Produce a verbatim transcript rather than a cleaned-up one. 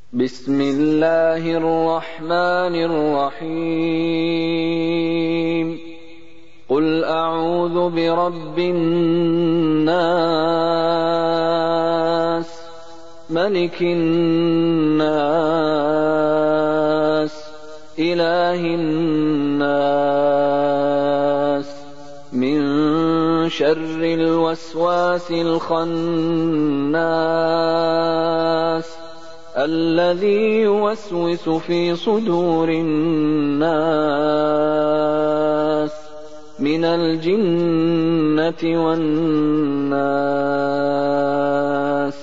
بسم الله الرحمن الرحيم قل أعوذ برب الناس ملك الناس إله الناس من شر الوسواس الخناس الذي يوسوس في صدور الناس من الجنة والناس